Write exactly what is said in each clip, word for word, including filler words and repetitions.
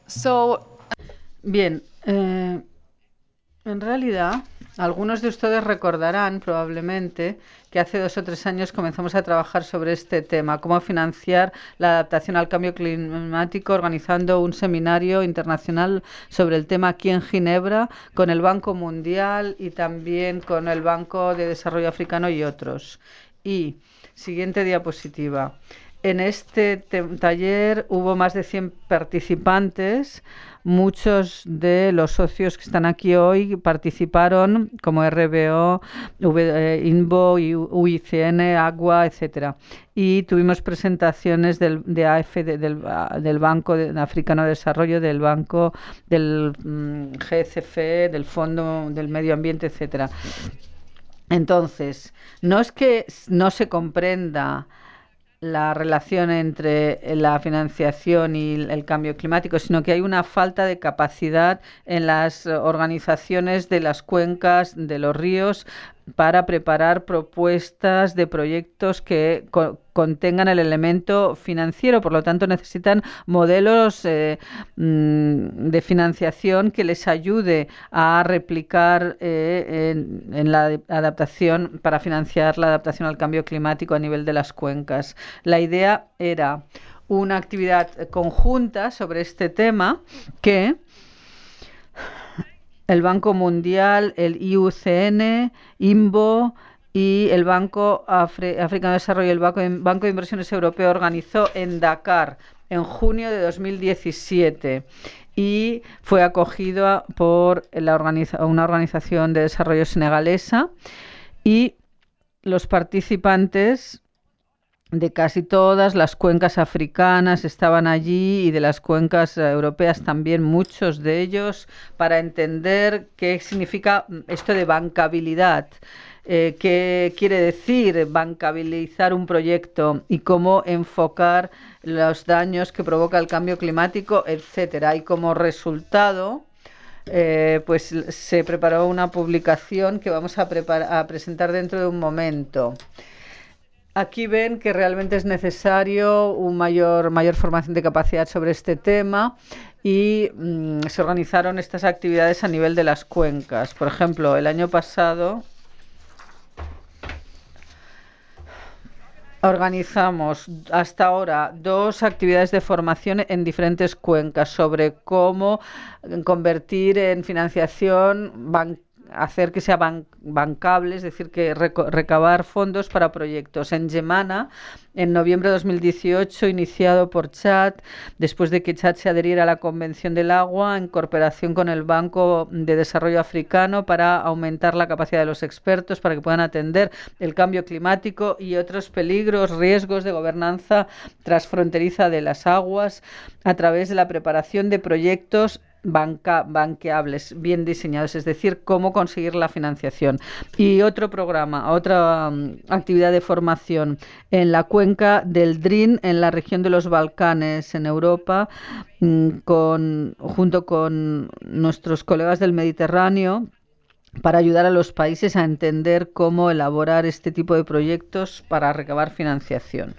So, Bien, eh, en realidad, algunos de ustedes recordarán probablemente que hace dos o tres años comenzamos a trabajar sobre este tema, cómo financiar la adaptación al cambio climático, organizando un seminario internacional sobre el tema aquí en Ginebra, con el Banco Mundial y también con el Banco de Desarrollo Africano y otros. Y, siguiente diapositiva. En este taller hubo más de cien participantes. Muchos de los socios que están aquí hoy participaron, como R B O, v, eh, INVO, U I C N, Agua, etcétera. Y tuvimos presentaciones del, de A F, de, del, del Banco de, Africano de Desarrollo, del Banco del mm, G C F E, del Fondo del Medio Ambiente, etcétera. Entonces, no es que no se comprenda la relación entre la financiación y el cambio climático, sino que hay una falta de capacidad en las organizaciones de las cuencas de los ríos para preparar propuestas de proyectos que co contengan el elemento financiero. Por lo tanto, necesitan modelos eh, de financiación que les ayude a replicar eh, en, en la adaptación, para financiar la adaptación al cambio climático a nivel de las cuencas. La idea era una actividad conjunta sobre este tema que el Banco Mundial, el I U C N, INVO y el Banco Afri Africano de Desarrollo y el Banco, Banco de Inversiones Europeo organizó en Dakar en junio de dos mil diecisiete y fue acogido por la organiza una organización de desarrollo senegalesa, y los participantes de casi todas las cuencas africanas estaban allí, y de las cuencas europeas también, muchos de ellos, para entender qué significa esto de bancabilidad, eh, qué quiere decir bancabilizar un proyecto y cómo enfocar los daños que provoca el cambio climático, etcétera. Y como resultado, eh, pues se preparó una publicación que vamos a, a presentar dentro de un momento. Aquí ven que realmente es necesario una mayor, mayor formación de capacidad sobre este tema, y mmm, se organizaron estas actividades a nivel de las cuencas. Por ejemplo, el año pasado organizamos hasta ahora dos actividades de formación en diferentes cuencas sobre cómo convertir en financiación bancaria, hacer que sea ban bancable, es decir, que recabar fondos para proyectos. En Yemana, en noviembre de dos mil dieciocho, iniciado por Chad, después de que Chad se adheriera a la Convención del Agua, en cooperación con el Banco de Desarrollo Africano, para aumentar la capacidad de los expertos para que puedan atender el cambio climático y otros peligros, riesgos de gobernanza transfronteriza de las aguas, a través de la preparación de proyectos Banca, banqueables, bien diseñados, es decir, cómo conseguir la financiación. Y otro programa, otra um, actividad de formación en la cuenca del Drin, en la región de los Balcanes, en Europa, um, con, junto con nuestros colegas del Mediterráneo, para ayudar a los países a entender cómo elaborar este tipo de proyectos para recabar financiación.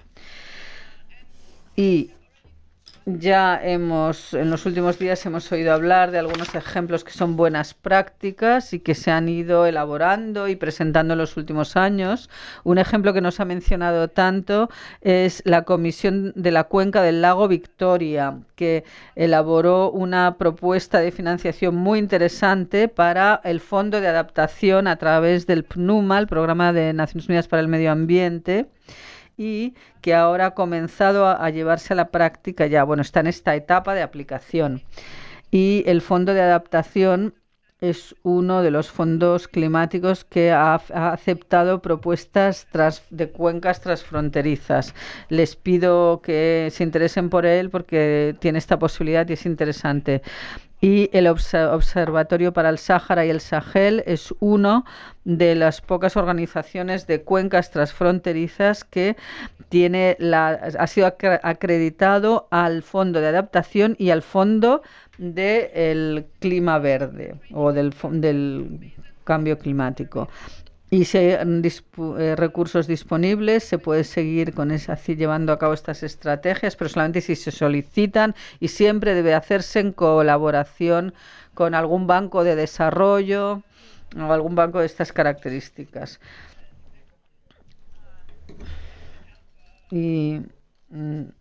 Y ya hemos, en los últimos días hemos oído hablar de algunos ejemplos que son buenas prácticas y que se han ido elaborando y presentando en los últimos años. Un ejemplo que nos ha mencionado tanto es la Comisión de la Cuenca del Lago Victoria, que elaboró una propuesta de financiación muy interesante para el Fondo de Adaptación a través del P N U M A, el Programa de Naciones Unidas para el Medio Ambiente, y que ahora ha comenzado a, a llevarse a la práctica ya. Bueno, está en esta etapa de aplicación. Y el Fondo de Adaptación es uno de los fondos climáticos que ha, ha aceptado propuestas tras, de cuencas transfronterizas. Les pido que se interesen por él porque tiene esta posibilidad y es interesante. Y el Observatorio para el Sáhara y el Sahel es uno de las pocas organizaciones de cuencas transfronterizas que tiene la, ha sido acreditado al Fondo de Adaptación y al Fondo del Clima Verde, o del, del Cambio Climático. Y si hay mm, dispu- eh, recursos disponibles, se puede seguir con esa, así llevando a cabo estas estrategias, pero solamente si se solicitan y siempre debe hacerse en colaboración con algún banco de desarrollo o algún banco de estas características. Y mm,